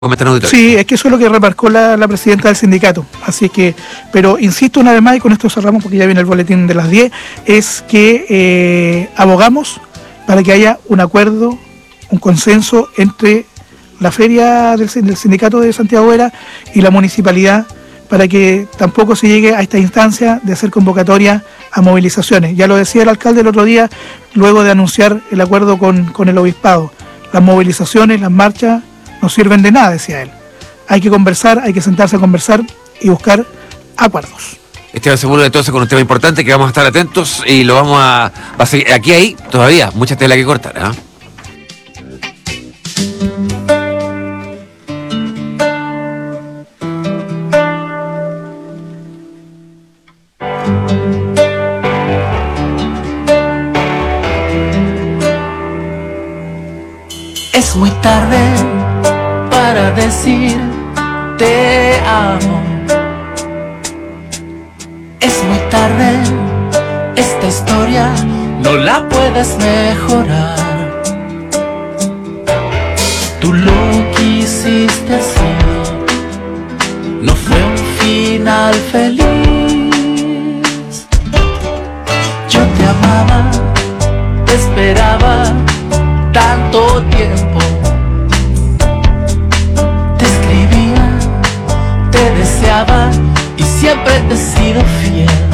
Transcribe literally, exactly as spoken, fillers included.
Comenta en auditorio. Sí, es que eso es lo que remarcó la, la presidenta del sindicato. Así que, pero insisto una vez más, y con esto cerramos porque ya viene el boletín de las diez, es que eh, abogamos para que haya un acuerdo, un consenso entre la feria del, del sindicato de Santiago Vera y la municipalidad, para que tampoco se llegue a esta instancia de hacer convocatoria a movilizaciones. Ya lo decía el alcalde el otro día, luego de anunciar el acuerdo con, con el obispado. Las movilizaciones, las marchas, no sirven de nada, decía él. Hay que conversar, hay que sentarse a conversar y buscar acuerdos. Esteban Sepúlveda, entonces, con un tema importante que vamos a estar atentos y lo vamos a... Va a seguir, aquí hay todavía mucha tela que cortar, ¿eh? Es muy tarde para decir te amo. Es muy tarde, esta historia no la puedes mejorar. Tú lo quisiste así, no fue un final feliz. Yo te amaba, te esperaba tanto tiempo. Te escribía, te deseaba y siempre te he sido fiel.